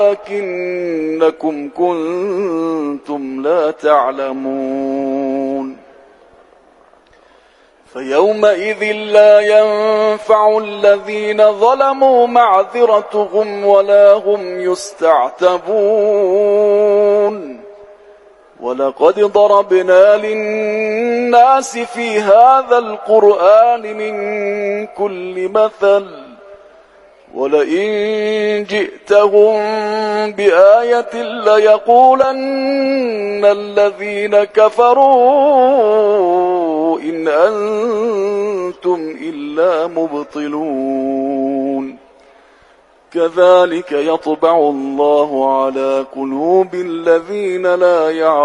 ولكنكم كنتم لا تعلمون. فيومئذ لا ينفع الذين ظلموا معذرتهم ولا هم يستعتبون. ولقد ضربنا للناس في هذا القرآن من كل مثل ولئن جئتهم بآية ليقولن الذين كفروا إن أنتم إلا مبطلون. كذلك يطبع الله على قلوب الذين لا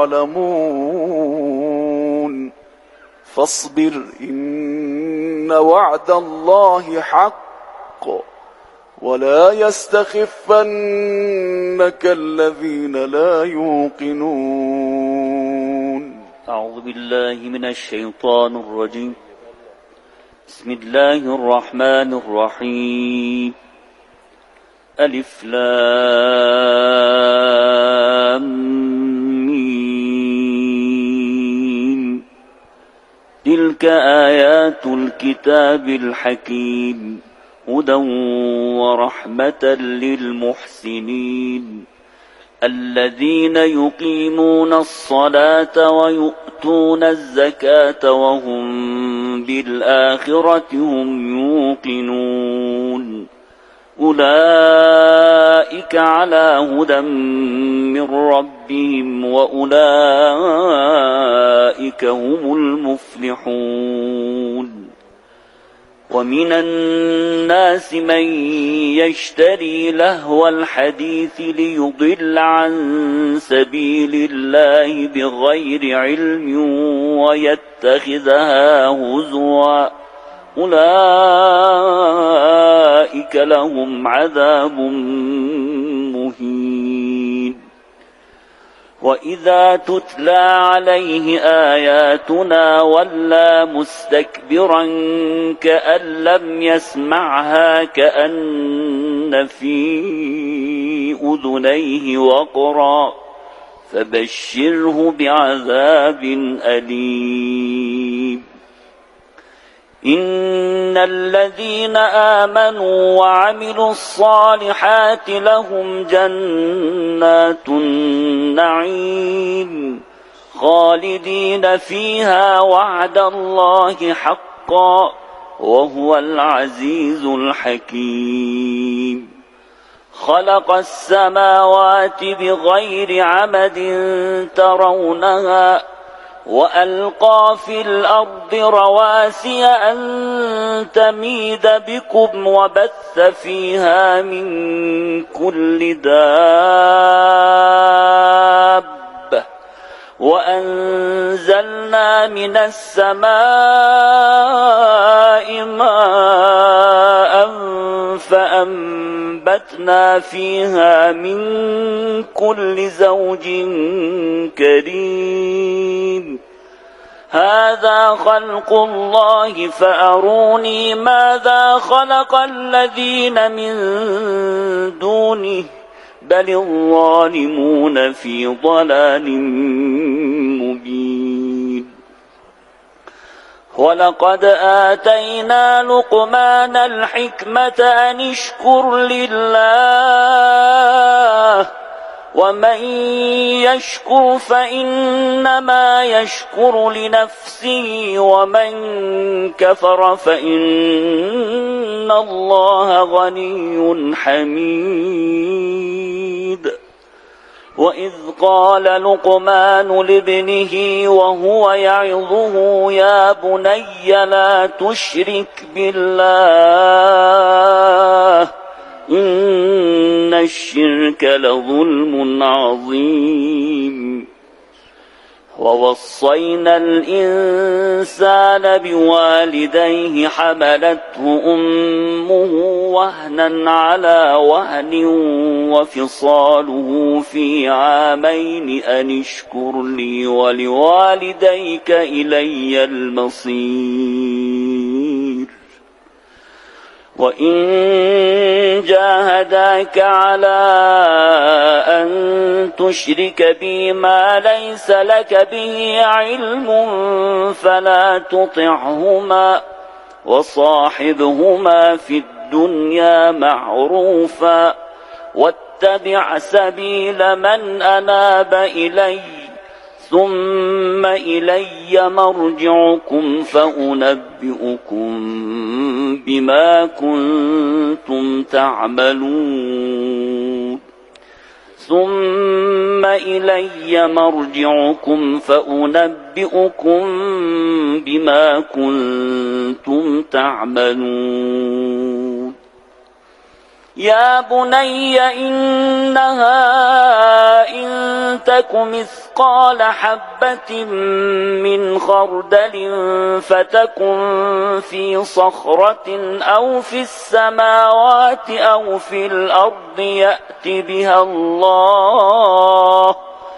يعلمون. فاصبر إن وعد الله حق ولا يستخفنك الذين لا يوقنون. أعوذ بالله من الشيطان الرجيم. بسم الله الرحمن الرحيم. ألف لام ميم. تلك آيات الكتاب الحكيم هدى ورحمة للمحسنين الذين يقيمون الصلاة ويؤتون الزكاة وهم بالآخرة هم يوقنون. أولئك على هدى من ربهم وأولئك هم المفلحون. ومن الناس من يشتري لهو الحديث ليضل عن سبيل الله بغير علم ويتخذها هزوا أولئك لهم عذاب مهين. وإذا تتلى عليه آياتنا ولى مستكبرا كأن لم يسمعها كأن في أذنيه وقرا فبشره بعذاب أليم. إن الذين آمنوا وعملوا الصالحات لهم جنات النعيم خالدين فيها وعد الله حقا وهو العزيز الحكيم. خلق السماوات بغير عمد ترونها وألقى في الأرض رواسي أن تميد بكم وبث فيها من كل دابة وأنزلنا من السماء ماء فأنبتنا فيها من كل زوج كريم. هذا خلق الله فأروني ماذا خلق الذين من دونه بل الظالمون في ضلال مبين. ولقد آتينا لقمان الحكمة أن اشكر لله ومن يشكر فإنما يشكر لنفسه ومن كفر فإن الله غني حميد. وإذ قال لقمان لابنه وهو يعظه يا بني لا تشرك بالله إن الشرك لظلم عظيم. ووصينا الإنسان بوالديه حملته أمه وهنا على وهن وفصاله في عامين أن اشكر لي ولوالديك إلي المصير. وإن جاهداك على أن تشرك بي ما ليس لك به علم فلا تطعهما وصاحبهما في الدنيا معروفا واتبع سبيل من أناب إلي ثم إلي مرجعكم فأنبئكم بما كنتم تعملون ثم إلي مرجعكم فأنبئكم بما كنتم تعملون يا بني إنها إن تك مثقال حبة من خردل فتكن في صخرة أو في السماوات أو في الأرض يأت بها الله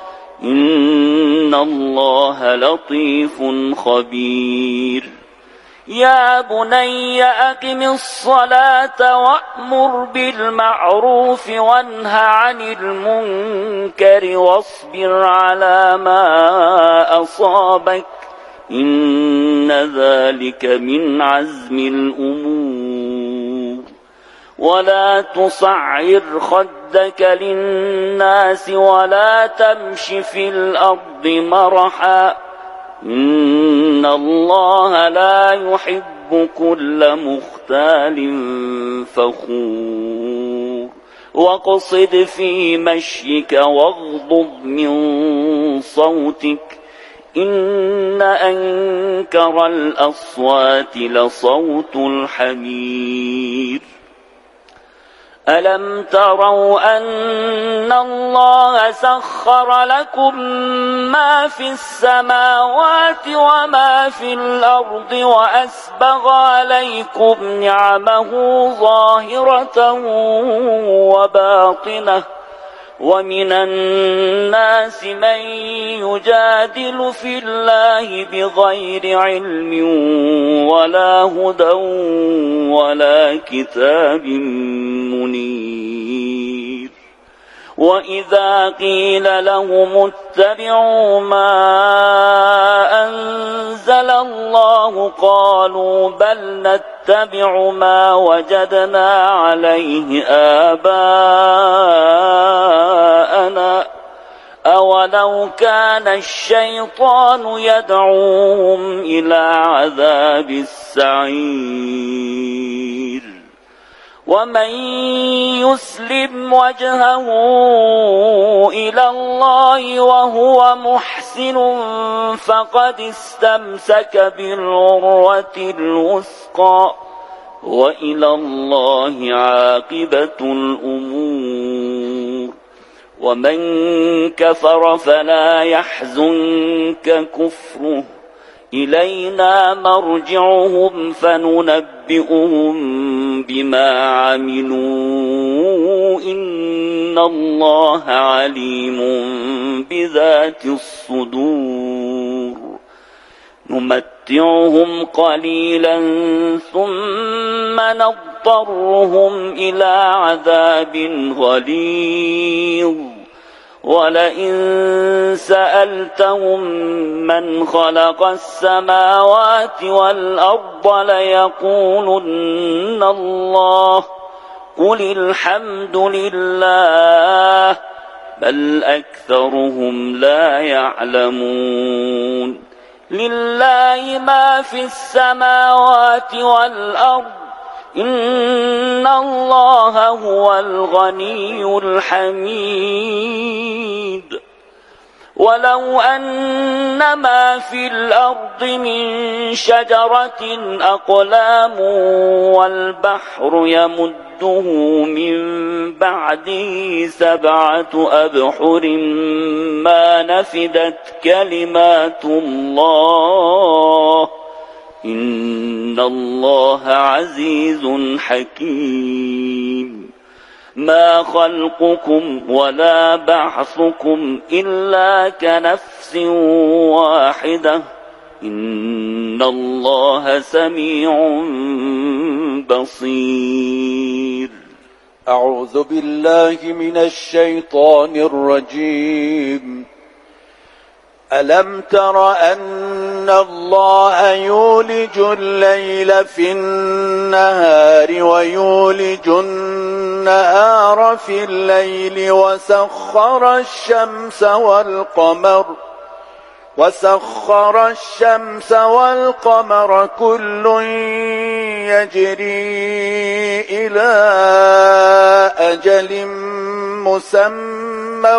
إن الله لطيف خبير يا بني أقم الصلاة وأمر بالمعروف وانه عن المنكر واصبر على ما أصابك إن ذلك من عزم الأمور ولا تصعر خدك للناس ولا تمش في الأرض مرحا إن الله لا يحب كل مختال فخور واقصد في مشيك واغضض من صوتك إن أنكر الأصوات لصوت الحمير ألم تروا أن الله سخر لكم ما في السماوات وما في الأرض وأسبغ عليكم نعمه ظاهرة وباطنة ومن الناس من يجادل في الله بغير علم ولا هدى ولا كتاب منير وإذا قيل لهم اتبعوا ما أنزل الله قالوا بل نتبع ما وجدنا عليه آباءنا أولو كان الشيطان يدعوهم إلى عذاب السعير ومن يسلم وجهه إلى الله وهو محسن فقد استمسك بالعروة الوثقى وإلى الله عاقبة الأمور ومن كفر فلا يحزنك كفره إلينا مرجعهم فننبئهم بما عملوا إن الله عليم بذات الصدور نمتعهم قليلا ثم نضطرهم إلى عذاب غليظ ولئن سألتهم من خلق السماوات والأرض ليقولن الله قل الحمد لله بل أكثرهم لا يعلمون لله ما في السماوات والأرض إن الله هو الغني الحميد ولو أن ما في الأرض من شجرة أقلام والبحر يمده من بعده 7 أبحر ما نفدت كلمات الله إن الله عزيز حكيم ما خلقكم ولا بعثكم إلا كنفس واحدة إن الله سميع بصير. أعوذ بالله من الشيطان الرجيم. ألم تر أن الله يولج الليل في النهار ويولج النهار في الليل وسخر الشمس والقمر كل يجري إلى أجل مسمى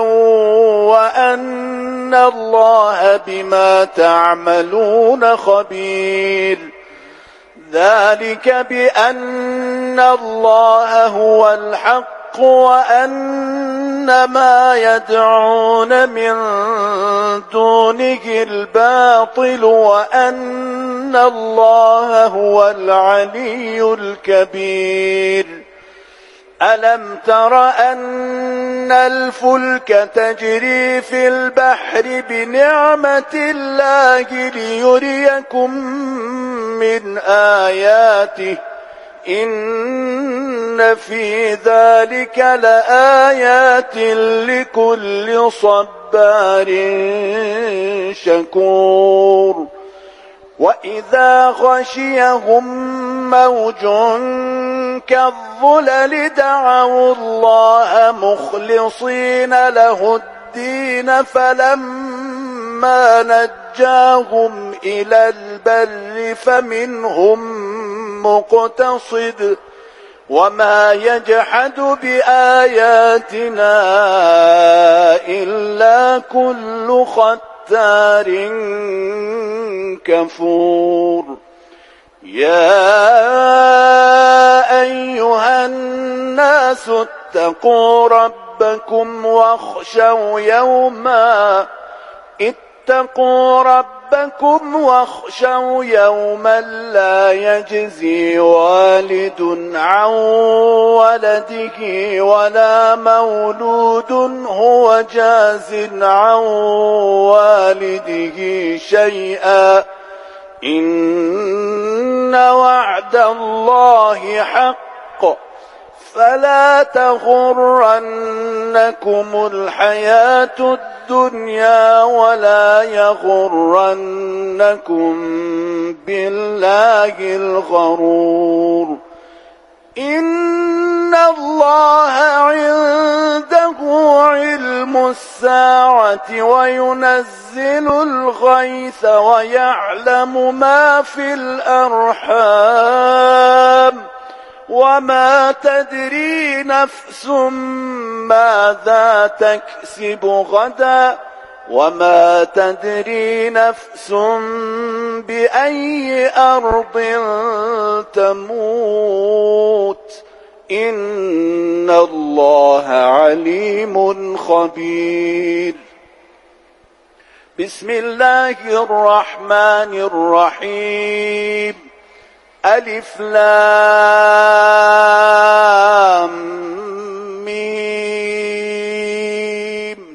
وأن الله بما تعملون خبير. ذلك بأن الله هو الحق وأن ما يدعون من دونه الباطل وأن الله هو العلي الكبير. ألم تر أن الفلك تجري في البحر بنعمة الله ليريكم من آياته إن في ذلك لآيات لكل صبار شكور. وإذا غشيهم موج كالظلل دعوا الله مخلصين له الدين فلما نجاهم إلى البر فمنهم مقتصد وما يجحد بآياتنا إلا كل ختار كفور. يا أيها الناس اتقوا ربكم واخشوا يوما لا يجزي والد عن ولده ولا مولود هو جاز عن والده شيئا إن وعد الله حق فلا تغرنكم الحياة الدنيا ولا يغرنكم بالله الغرور. إن الله عنده علم الساعة وينزل الغيث ويعلم ما في الأرحام وما تدري نفس ماذا تكسب غدا وما تدري نفس بأي أرض تموت إن الله عليم خبير. بسم الله الرحمن الرحيم. ألف لام ميم.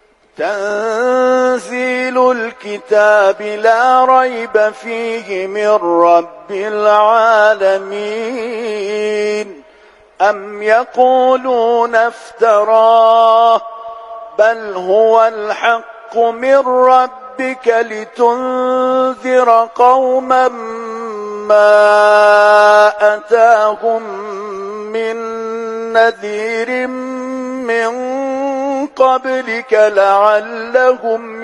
تنزيل الكتاب لا ريب فيه من رب العالمين. أم يقولون افتراه بل هو الحق من ربك لتنذر قوما ما أتاهم من نذير من قبلك لعلهم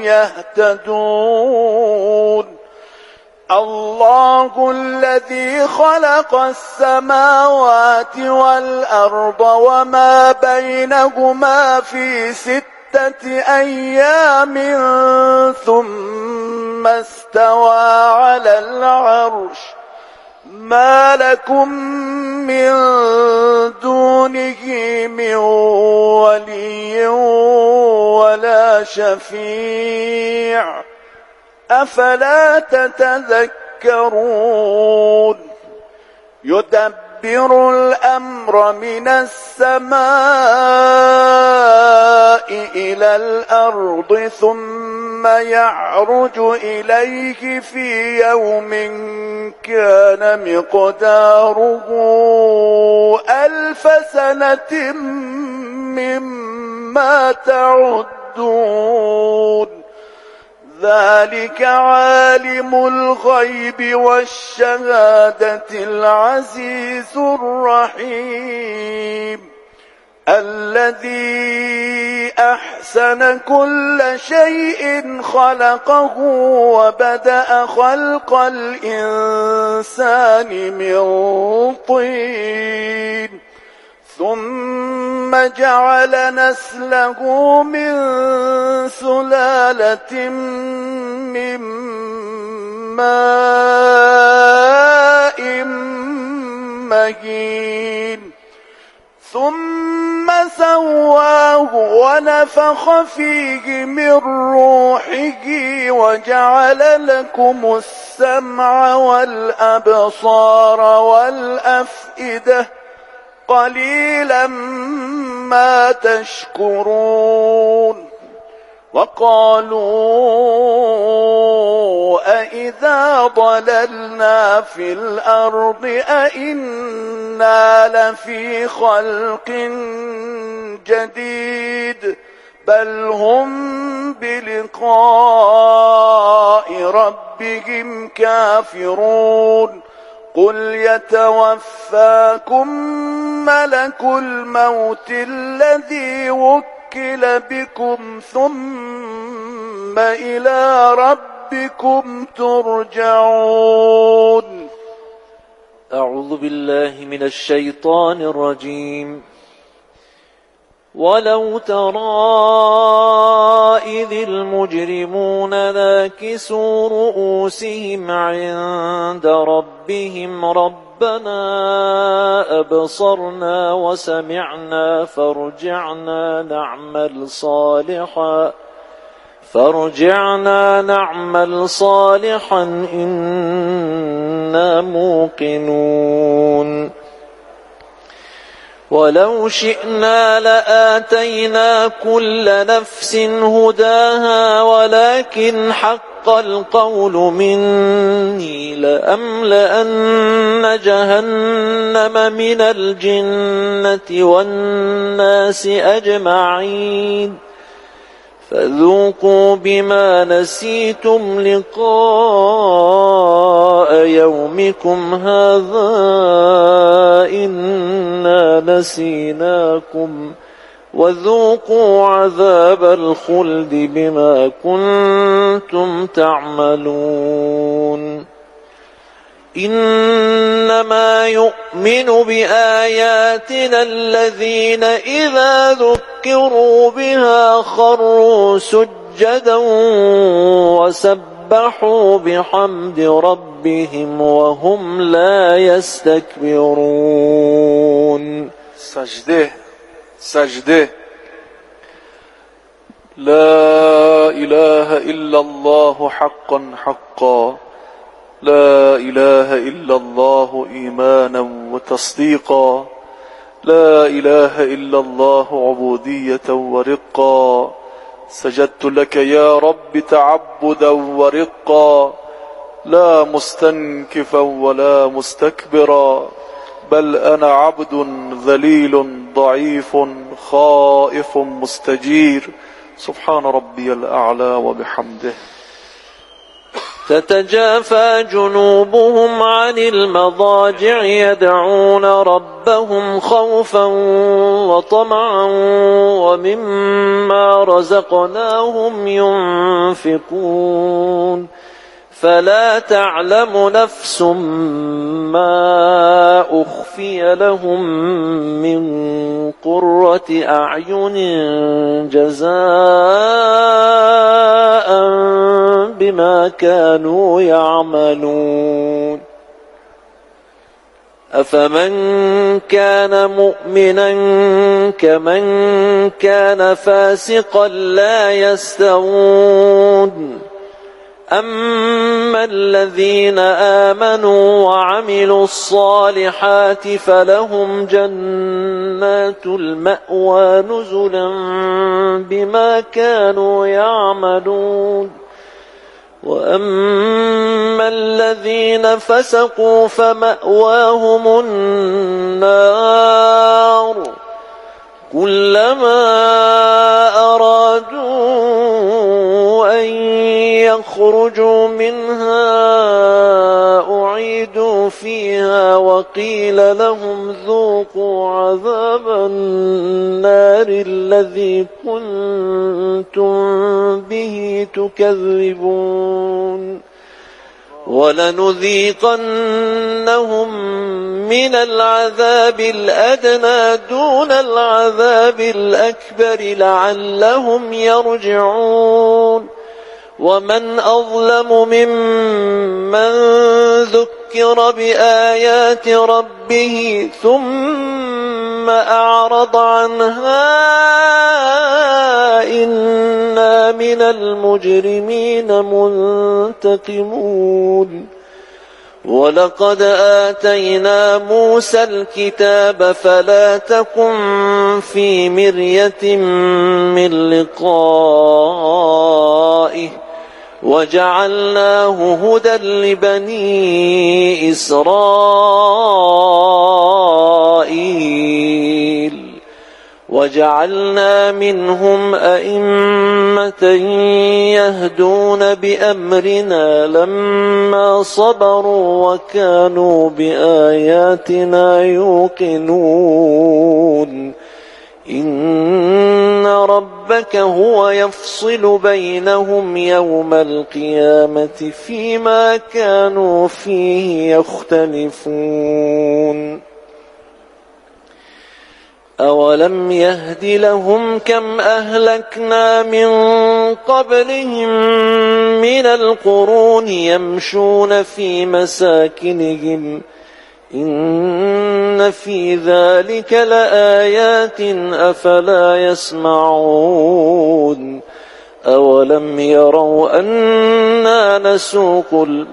يهتدون. الله الذي خلق السماوات والأرض وما بينهما في 6 أيام ثم استوى على العرش ما لكم من دونه من ولي ولا شفيع أفلا تتذكرون. يدبر الأمر من السماء إلى الأرض ثم يعرج إليه في يوم كان مقداره 1000 سنة مما تعدون ذلك عالم الغيب والشهادة العزيز الرحيم الذي أحسن كل شيء خلقه وبدأ خلق الإنسان من طين ثم جعل نسله من سلالة من ماء مهين ثم سواه ونفخ فيه من روحه وجعل لكم السمع والأبصار والأفئدة قليلا ما تشكرون وقالوا أإذا ضللنا في الأرض أإنا لفي خلق جديد بل هم بلقاء ربهم كافرون قل يتوفاكم ملك الموت الذي وكل بكم ثم إلى ربكم ترجعون. أعوذ بالله من الشيطان الرجيم. ولو ترى إذ المجرمون ناكسوا رؤوسهم عند ربهم ربنا أبصرنا وسمعنا فارجعنا نعمل صالحا إنا موقنون. ولو شئنا لآتينا كل نفس هداها ولكن حق القول مني لأملأن جهنم من الجنة والناس أجمعين فذوقوا بما نسيتم لقاء يومكم هذا إنا نسيناكم وذوقوا عذاب الخلد بما كنتم تعملون. إنما يؤمن بآياتنا الذين إذا ذكروا بها خروا سجدا وسبحوا بحمد ربهم وهم لا يستكبرون. سجده لا إله إلا الله حقا حقا لا إله إلا الله إيمانا وتصديقا لا إله إلا الله عبودية ورقا سجدت لك يا رب تعبدا ورقا لا مستنكفا ولا مستكبرا بل أنا عبد ذليل ضعيف خائف مستجير سبحان ربي الأعلى وبحمده. تتجافى جنوبهم عن المضاجع يدعون ربهم خوفا وطمعا ومما رزقناهم ينفقون فلا تعلم نفس ما أخفي لهم من قرة أعين جزاء بما كانوا يعملون. أفمن كان مؤمنا كمن كان فاسقا لا يستوون أما الذين آمنوا وعملوا الصالحات فلهم جنات المأوى نزلا بما كانوا يعملون وأما الذين فسقوا فمأواهم النار كلما أرادوا أن يخرجوا منها أعيدوا فيها وقيل لهم ذوقوا عذاب النار الذي كنتم به تكذبون ولنذيقنهم من العذاب الأدنى دون العذاب الأكبر لعلهم يرجعون ومن أظلم ممن ذكر بآيات ربه ثم أعرض عنها إنا من المجرمين منتقمون ولقد آتينا موسى الكتاب فلا تكن في مرية من لقائه وجعلناه هدى لبني إسرائيل وجعلنا منهم أئمة يهدون بأمرنا لما صبروا وكانوا بآياتنا يوقنون إن ربك هو يفصل بينهم يوم القيامة فيما كانوا فيه يختلفون أولم يهد لهم كم أهلكنا من قبلهم من القرون يمشون في مساكنهم إن في ذلك لآيات أفلا يسمعون أولم يروا أنا نسوق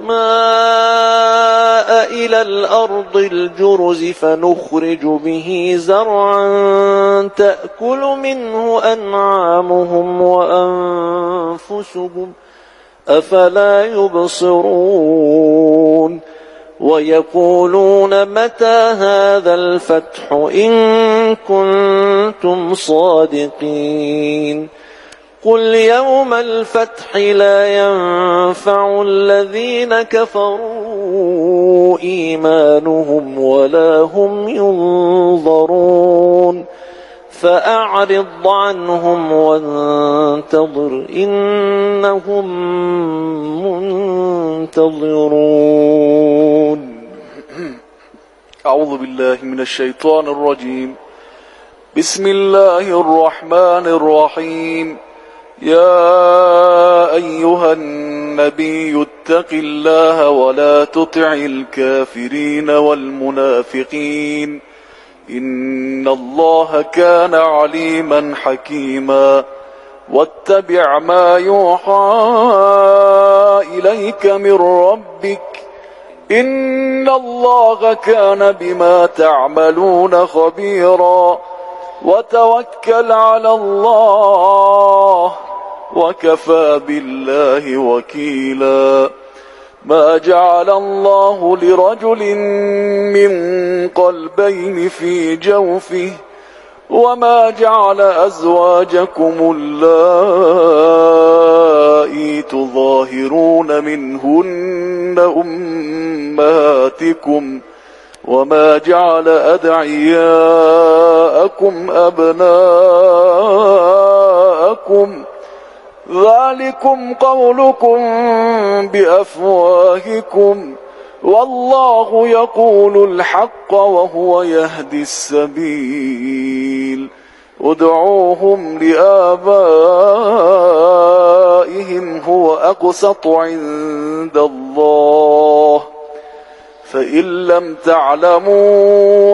الماء إلى الأرض الجرز فنخرج به زرعا تأكل منه أنعامهم وأنفسهم أفلا يبصرون ويقولون متى هذا الفتح إن كنتم صادقين قل يوم الفتح لا ينفع الذين كفروا إيمانهم ولا هم ينظرون فأعرض عنهم وانتظر إنهم منتظرون. أعوذ بالله من الشيطان الرجيم. بسم الله الرحمن الرحيم. يا أيها النبي اتق الله ولا تطع الكافرين والمنافقين إن الله كان عليما حكيما واتبع ما يوحى إليك من ربك إن الله كان بما تعملون خبيرا وتوكل على الله وكفى بالله وكيلا ما جعل الله لرجل من قلبين في جوفه وما جعل أزواجكم اللائي تظاهرون منهن أمهاتكم وما جعل أدعياءكم أبناءكم ذلكم قولكم بأفواهكم والله يقول الحق وهو يهدي السبيل ادعوهم لآبائهم هو أقسط عند الله فإن لم تعلموا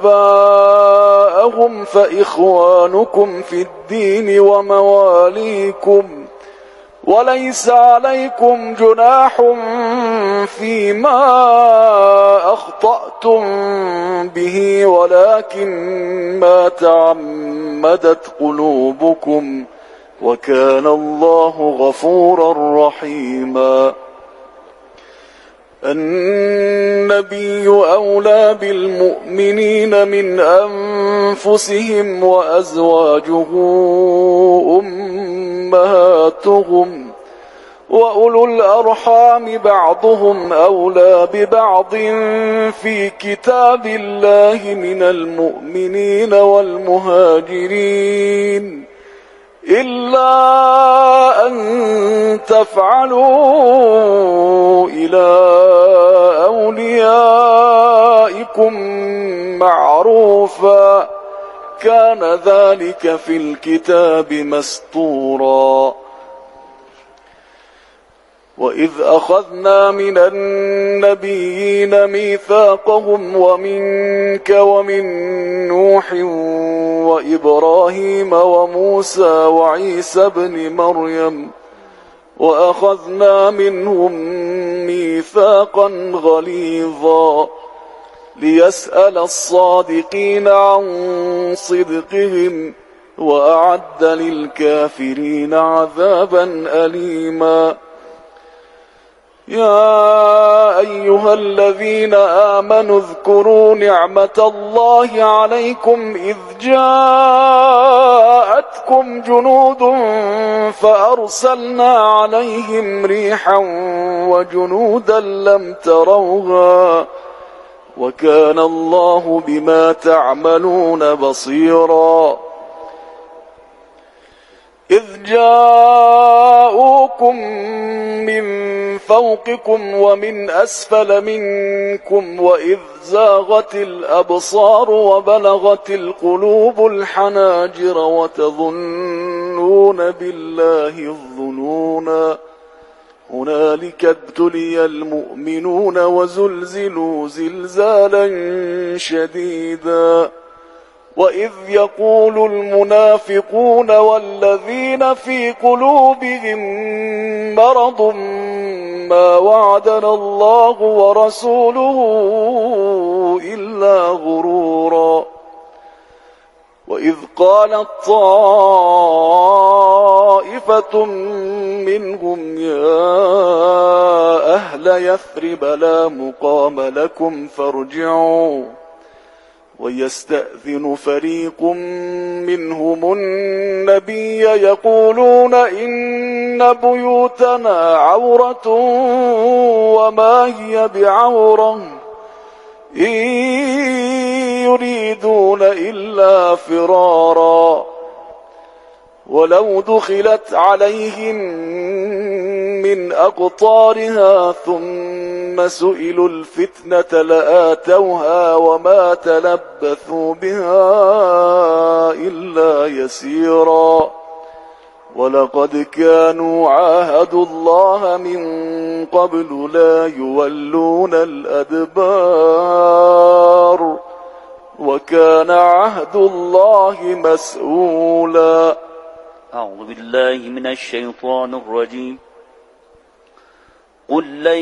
آباءهم فإخوانكم في الدين ومواليكم وليس عليكم جناح فيما أخطأتم به ولكن ما تعمدت قلوبكم وكان الله غفورا رحيما. النبي أولى بالمؤمنين من أنفسهم وأزواجه أمهاتهم وأولو الأرحام بعضهم أولى ببعض في كتاب الله من المؤمنين والمهاجرين إلا أن تفعلوا إلى أوليائكم معروفا كان ذلك في الكتاب مسطورا. وإذ أخذنا من النبيين ميثاقهم ومنك ومن نوح وإبراهيم وموسى وعيسى ابن مريم وأخذنا منهم ميثاقا غليظا ليسأل الصادقين عن صدقهم وأعد للكافرين عذابا أليما. يا أيها الذين آمنوا اذكروا نعمة الله عليكم إذ جاءتكم جنود فأرسلنا عليهم ريحا وجنودا لم تروها وكان الله بما تعملون بصيرا. إذ جاءوكم من فوقكم ومن أسفل منكم وإذ زاغت الأبصار وبلغت القلوب الحناجر وتظنون بالله الظنونا هنالك ابتلي المؤمنون وزلزلوا زلزالا شديدا. وإذ يقول المنافقون والذين في قلوبهم مرض ما وعدنا الله ورسوله إلا غرورا. وإذ قالت طائفة منهم يا أهل يثرب لا مقام لكم فارجعوا ويستأذن فريق منهم النبي يقولون إن بيوتنا عورة وما هي بعورة إن يريدون إلا فرارا ولو دخلت عليهم من أقطارها ثم سئلوا الفتنة لآتوها وما تلبثوا بها إلا يسيرا. ولقد كانوا عاهدوا الله من قبل لا يولون الأدبار وكان عهد الله مسؤولا. أعوذ بالله من الشيطان الرجيم. قل لن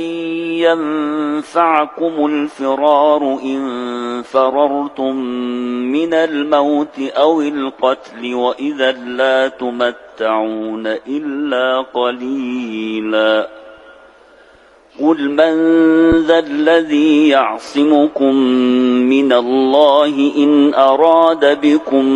ينفعكم الفرار إن فررتم من الموت أو القتل وإذا لا تمتعون إلا قليلا. قل من ذا الذي يعصمكم من الله إن أراد بكم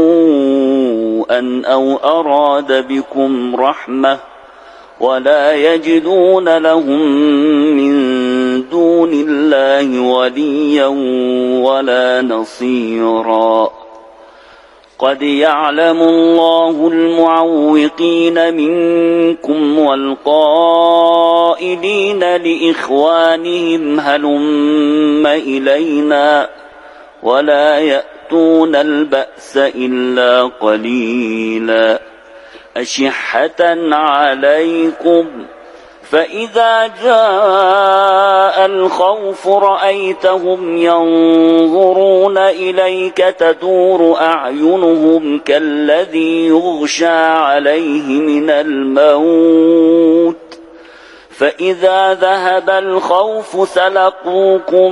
سوءا أو أراد بكم رحمة ولا يجدون لهم من دون الله وليا ولا نصيرا. قد يعلم الله المعوقين منكم والقائلين لإخوانهم هلم إلينا ولا يأتون البأس إلا قليلا. أشحة عليكم فإذا جاء الخوف رأيتهم ينظرون إليك تدور أعينهم كالذي يغشى عليه من الموت فإذا ذهب الخوف سلقوكم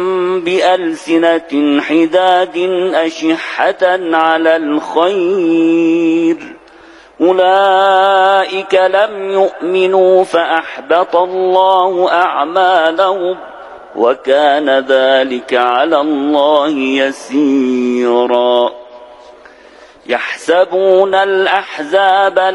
بألسنة حداد أشحة على الخير أولئك لم يؤمنوا فأحبط الله أعمالهم وكان ذلك على الله يسيرا يحسبون الأحزاب